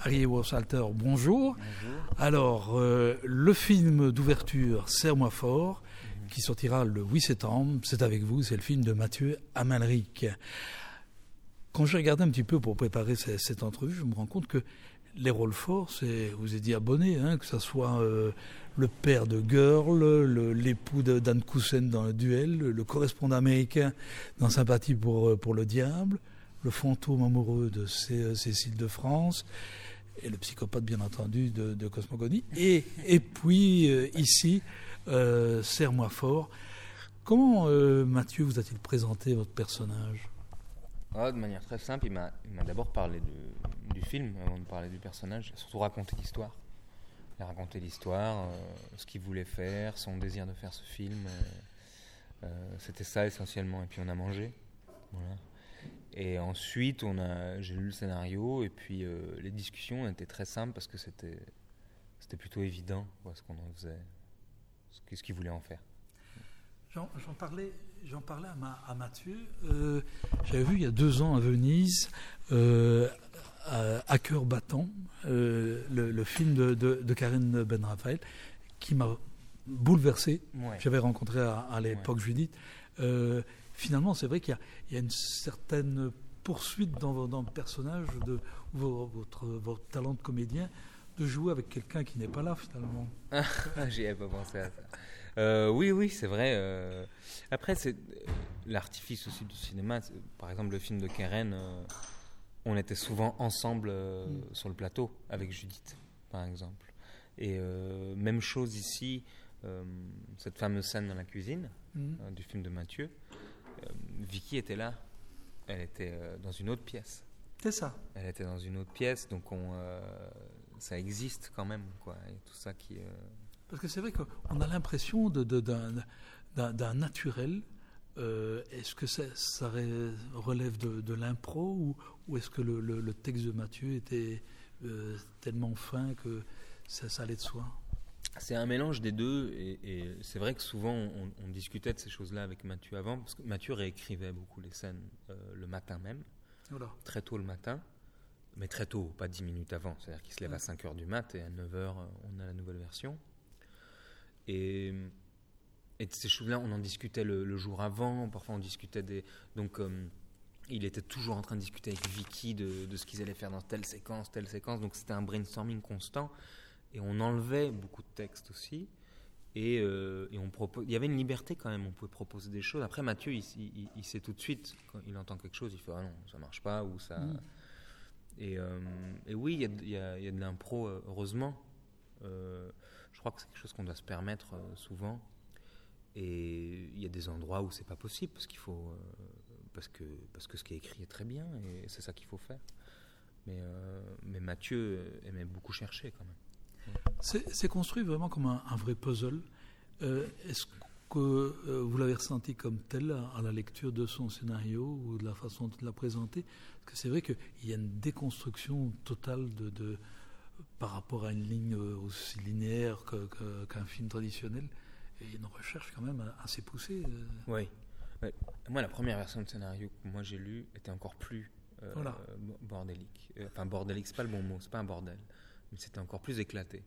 Arié Wolfsalter, bonjour. Bonjour. Alors, le film d'ouverture Serre-moi fort, qui sortira le 8 septembre, c'est avec vous, c'est le film de Mathieu Amalric. Quand je regardais un petit peu pour préparer cette entrevue, je me rends compte que les rôles forts, vous êtes dit abonné, que ce soit le père de Girl, l'époux d'Anne Coussen dans Le Duel, le correspondant américain dans Sympathie pour le diable, le fantôme amoureux de Cécile de France, et le psychopathe bien entendu de Cosmogonie, et puis ici, Serre-moi fort. Comment Mathieu vous a-t-il présenté votre personnage ? De manière très simple, il m'a d'abord parlé du film avant de parler du personnage. Il a surtout raconté l'histoire. Il a raconté l'histoire, ce qu'il voulait faire, son désir de faire ce film. C'était ça essentiellement. Et puis on a mangé. Voilà. Et ensuite, j'ai lu le scénario et puis les discussions étaient très simples parce que c'était plutôt évident ce qu'on en faisait, ce qu'il voulait en faire. J'en parlais à Mathieu. J'avais vu il y a 2 ans à Venise À cœur battant, le film de Karine Ben-Raphaël, qui m'a bouleversé. Ouais. J'avais rencontré à l'époque Judith. Finalement, c'est vrai qu'il y a une certaine poursuite dans le personnage de votre talent de comédien, de jouer avec quelqu'un qui n'est pas là finalement. J'y avais pas pensé à ça. Oui, c'est vrai. Après, c'est l'artifice aussi du cinéma. Par exemple, le film de Karen, on était souvent ensemble sur le plateau avec Judith, par exemple. Et même chose ici, cette fameuse scène dans la cuisine du film de Mathieu. Vicky était là. Elle était dans une autre pièce. C'est ça. Elle était dans une autre pièce, donc ça existe quand même, quoi. Et tout ça qui. Parce que c'est vrai qu'on a l'impression d'un naturel. Est-ce que ça relève de l'impro ou est-ce que le texte de Mathieu était tellement fin que ça allait de soi ? C'est un mélange des deux et c'est vrai que souvent on discutait de ces choses-là avec Mathieu avant, parce que Mathieu réécrivait beaucoup les scènes le matin même, très tôt le matin, mais très tôt, pas 10 minutes avant, c'est-à-dire qu'il se lève à 5h du mat et à 9h on a la nouvelle version. Et de ces choses-là, on en discutait le jour avant, parfois on discutait donc il était toujours en train de discuter avec Vicky de ce qu'ils allaient faire dans telle séquence, donc c'était un brainstorming constant. Et on enlevait beaucoup de textes aussi, et il y avait une liberté quand même, on pouvait proposer des choses. Après Mathieu, il sait tout de suite, quand il entend quelque chose, il fait « Ah non, ça marche pas » ou ça... Et oui, il y a de l'impro, heureusement. Je crois que c'est quelque chose qu'on doit se permettre souvent. Et il y a des endroits où c'est pas possible, parce qu'il faut... parce que ce qui est écrit est très bien, et c'est ça qu'il faut faire. Mais Mathieu aimait beaucoup chercher quand même. C'est construit vraiment comme un vrai puzzle. Est-ce que vous l'avez ressenti comme tel à la lecture de son scénario ou de la façon dont il l'a présenté ? Parce que c'est vrai qu'il y a une déconstruction totale par rapport à une ligne aussi linéaire qu'un film traditionnel. Et il y a une recherche quand même assez poussée. Oui. Moi, la première version de scénario que moi j'ai lue était encore plus bordélique. Enfin, bordélique, c'est pas le bon mot, c'est pas un bordel. Mais c'était encore plus éclaté.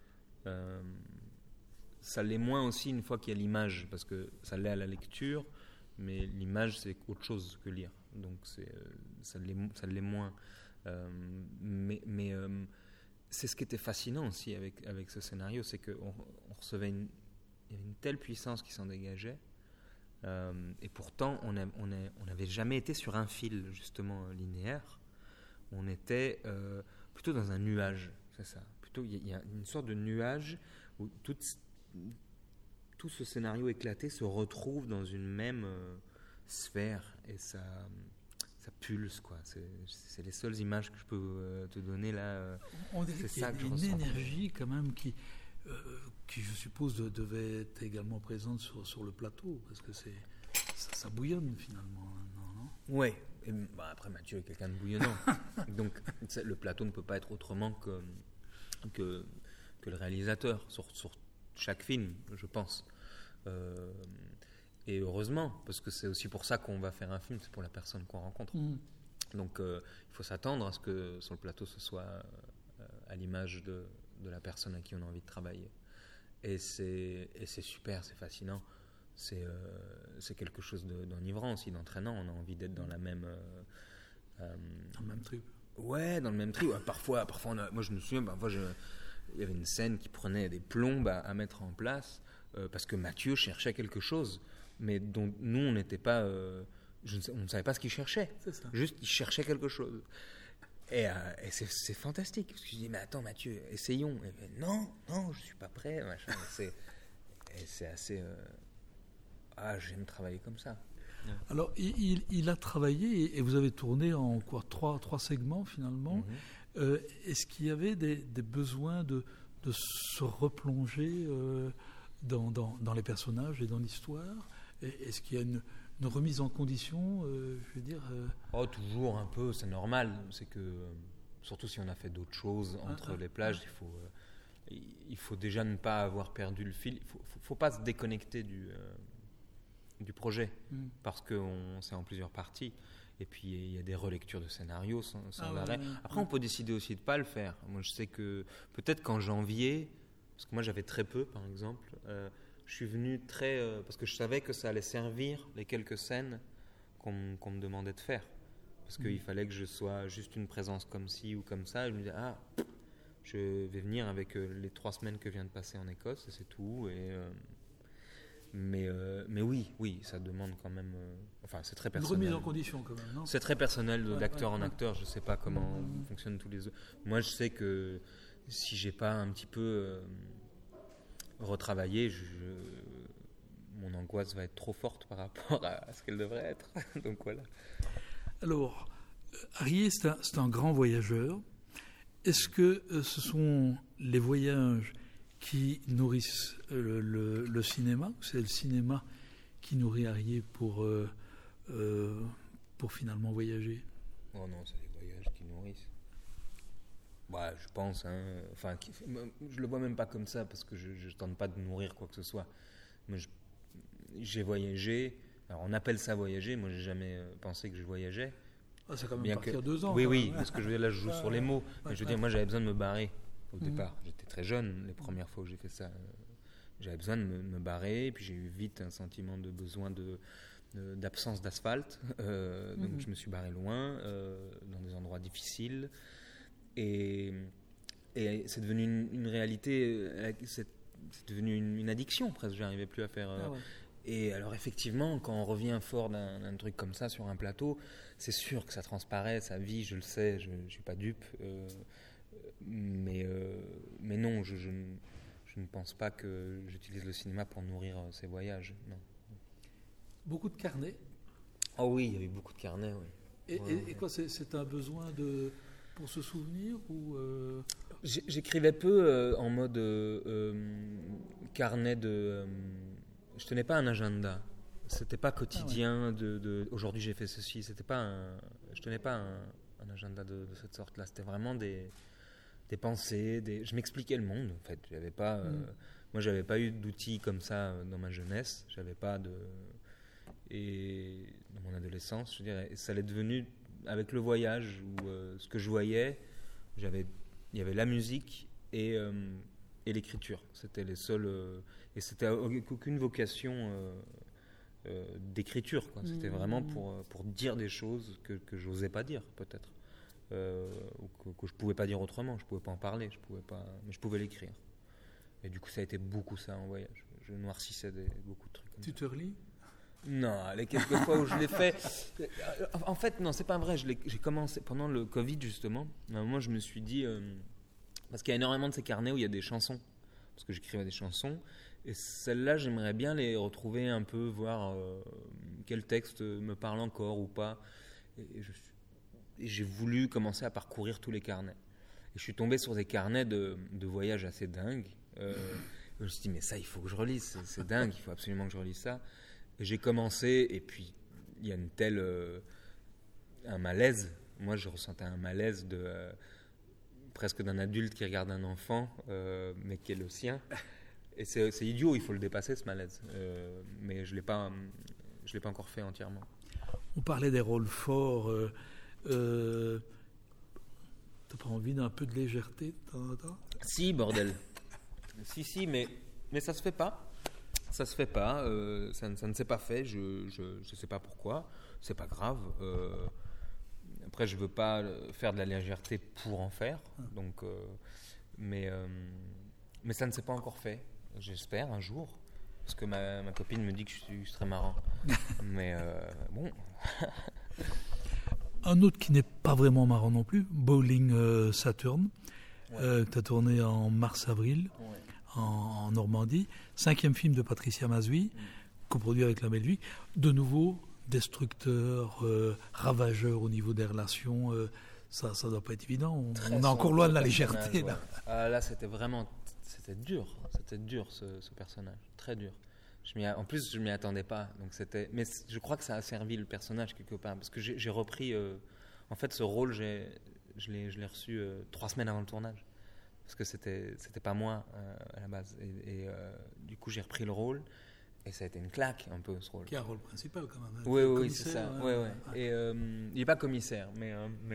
Ça l'est moins aussi une fois qu'il y a l'image, parce que ça l'est à la lecture, mais l'image c'est autre chose que lire, donc ça l'est moins. Mais c'est ce qui était fascinant aussi avec ce scénario, c'est qu'on recevait il y avait une telle puissance qui s'en dégageait, et pourtant on n'avait jamais été sur un fil justement linéaire. On était plutôt dans un nuage. C'est ça. Plutôt, il y a une sorte de nuage où tout ce scénario éclaté se retrouve dans une même sphère et ça pulse, quoi. C'est les seules images que je peux te donner là. On dirait qu'il y a une énergie quand même qui je suppose devait être également présente sur le plateau, parce que ça bouillonne finalement, non ? Oui. Après Mathieu est quelqu'un de bouillonnant, donc le plateau ne peut pas être autrement que le réalisateur sur chaque film, je pense. Et heureusement, parce que c'est aussi pour ça qu'on va faire un film, c'est pour la personne qu'on rencontre. Donc il faut s'attendre à ce que sur le plateau ce soit à l'image de la personne à qui on a envie de travailler. Et c'est super, c'est fascinant. C'est quelque chose d'enivrant aussi, d'entraînant. On a envie d'être dans la même... dans le même trip. Ouais, dans le même trip. Parfois moi je me souviens, il y avait une scène qui prenait des plombes à mettre en place parce que Mathieu cherchait quelque chose, mais dont nous on n'était pas... on ne savait pas ce qu'il cherchait. C'est ça. Juste, il cherchait quelque chose. Et c'est fantastique. Parce que je dis, mais attends Mathieu, essayons. Et non, je suis pas prêt. Machin. C'est assez... j'aime travailler comme ça. Alors, il a travaillé et vous avez tourné en quoi, trois segments finalement. Est-ce qu'il y avait des besoins de se replonger dans les personnages et dans l'histoire? Est-ce qu'il y a une remise en condition, je veux dire Toujours un peu, c'est normal. C'est que, surtout si on a fait d'autres choses entre les plages, il faut déjà ne pas avoir perdu le fil. Il ne faut pas se déconnecter du projet, parce que c'est en plusieurs parties. Et puis il y a des relectures de scénarios sans arrêt. Après, on peut décider aussi de ne pas le faire. Moi, je sais que peut-être qu'en janvier, parce que moi j'avais très peu, par exemple, je suis venu parce que je savais que ça allait servir les quelques scènes qu'on me demandait de faire. Parce qu'il fallait que je sois juste une présence comme ci ou comme ça. Et je me disais, je vais venir avec les 3 semaines que je viens de passer en Écosse, et c'est tout. Mais oui, ça demande quand même... c'est très personnel. Une remise en condition quand même, non ? C'est très personnel d'acteur en acteur. Je ne sais pas comment fonctionnent tous les autres. Moi, je sais que si je n'ai pas un petit peu retravaillé, mon angoisse va être trop forte par rapport à ce qu'elle devrait être. Donc voilà. Alors, Harriet, c'est un grand voyageur. Est-ce que ce sont les voyages qui nourrissent le cinéma, ou c'est le cinéma qui nourrit Harriet pour finalement voyager? Oh non, c'est les voyages qui nourrissent. Je pense. Je le vois même pas comme ça, parce que je ne tente pas de nourrir quoi que ce soit. Moi, j'ai voyagé. Alors on appelle ça voyager. Moi, j'ai jamais pensé que je voyageais. C'est quand même partir 2 ans. Oui, parce que là, je joue sur les mots. Mais je veux dire, moi, j'avais besoin de me barrer au départ. J'étais très jeune les premières fois où j'ai fait ça. J'avais besoin de me barrer, et puis j'ai eu vite un sentiment de besoin d'absence d'asphalte. Donc je me suis barré loin, dans des endroits difficiles. Et c'est devenu une réalité, c'est devenu une addiction presque. Je n'arrivais plus à faire... Et alors effectivement, quand on revient fort d'un truc comme ça sur un plateau, c'est sûr que ça transparaît, ça vit, je le sais, je ne suis pas dupe. Mais non, je ne pense pas que j'utilise le cinéma pour nourrir ces voyages. Non. Beaucoup de carnets? Oh oui, il y a eu beaucoup de carnets, oui. Et quoi, c'est un besoin pour se souvenir ou J'écrivais peu en mode carnet de... je tenais pas un agenda. C'était pas quotidien aujourd'hui j'ai fait ceci. Je tenais pas un agenda de cette sorte-là. C'était vraiment des pensées. Je m'expliquais le monde en fait. Moi j'avais pas eu d'outils comme ça dans ma jeunesse. Et dans mon adolescence, je dirais, ça l'est devenu avec le voyage où ce que je voyais, il y avait la musique et l'écriture. C'était les seuls et c'était aucune vocation d'écriture, quoi. C'était vraiment pour dire des choses que j'osais pas dire peut-être, ou que je pouvais pas dire autrement. Je pouvais pas en parler, mais je pouvais l'écrire. Et du coup, ça a été beaucoup ça en voyage. Je noircissais beaucoup de trucs. Tu te relis? Non, les quelques fois où je l'ai fait. En fait, non, c'est pas vrai. J'ai commencé pendant le Covid, justement. À un moment, je me suis dit. Parce qu'il y a énormément de ces carnets où il y a des chansons. Parce que j'écrivais des chansons. Et celles-là, j'aimerais bien les retrouver un peu, voir quel texte me parle encore ou pas. Et j'ai voulu commencer à parcourir tous les carnets. Et je suis tombé sur des carnets de voyage assez dingues. Je me suis dit, mais ça, il faut que je relise. C'est dingue, il faut absolument que je relise ça. Et j'ai commencé, et puis il y a un malaise. Moi, je ressentais un malaise presque d'un adulte qui regarde un enfant, mais qui est le sien. Et c'est idiot, il faut le dépasser, ce malaise. Mais je l'ai pas encore fait entièrement. On parlait des rôles forts. Tu as envie d'un peu de légèreté de temps en temps? Si, bordel. si, mais ça se fait pas. Ça se fait pas. Ça ne s'est pas fait. Je sais pas pourquoi. C'est pas grave. Après, je veux pas faire de la légèreté pour en faire. Donc, mais ça ne s'est pas encore fait. J'espère un jour. Parce que ma copine me dit que je serais marrant. Mais bon. Un autre qui n'est pas vraiment marrant non plus, Bowling Saturn, que tu as tourné en mars-avril en Normandie. 5e film de Patricia Mazouy, coproduit avec La Bellevue. De nouveau, destructeur, ravageur au niveau des relations. Ça ne doit pas être évident. On est encore loin de la légèreté. Là, là c'était dur. C'était dur ce personnage, très dur. En plus, je m'y attendais pas. Donc mais je crois que ça a servi le personnage quelque part, parce que j'ai repris. En fait, ce rôle, je l'ai reçu 3 semaines avant le tournage, parce que c'était pas moi à la base. Et du coup, j'ai repris le rôle, et ça a été une claque un peu ce rôle. Qui a un rôle principal quand même. Oui, c'est ça. Ouais. Et il n'est pas commissaire, mais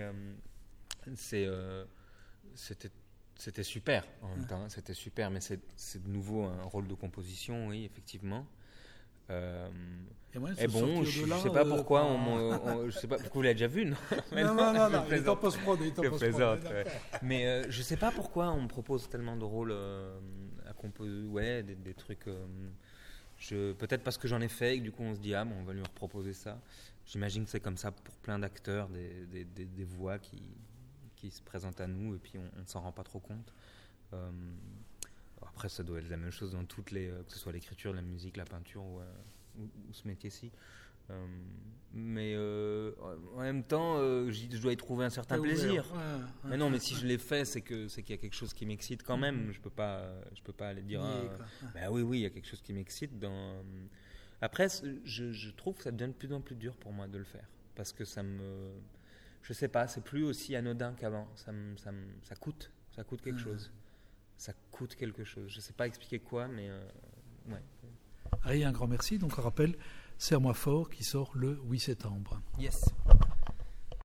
c'était super en même temps. C'était super, mais c'est de nouveau un rôle de composition, oui, effectivement. Et bon, je ne sais pas pourquoi je sais pas pourquoi vous l'avez déjà vu, non? Non, il est en post-prod. Mais je ne sais pas pourquoi on me propose tellement de rôles à composer, des trucs. Peut-être parce que j'en ai fait et que du coup on se dit on va lui reproposer ça. J'imagine que c'est comme ça pour plein d'acteurs, des voix qui se présentent à nous et puis on ne s'en rend pas trop compte. Après, ça doit être la même chose dans toutes que ce soit l'écriture, la musique, la peinture ou ce métier-ci. Mais en même temps, je dois y trouver un certain plaisir. Mais non, mais si je l'ai fait, c'est qu'il y a quelque chose qui m'excite quand même. Je peux pas aller dire oui, il y a quelque chose qui m'excite. Après, je trouve que ça devient de plus en plus dur pour moi de le faire, parce que je sais pas, c'est plus aussi anodin qu'avant. Ça coûte quelque chose. Ça coûte quelque chose. Je sais pas expliquer quoi, mais ouais. Allez, un grand merci. Donc on rappelle Serre-moi fort qui sort le 8 septembre. Yes.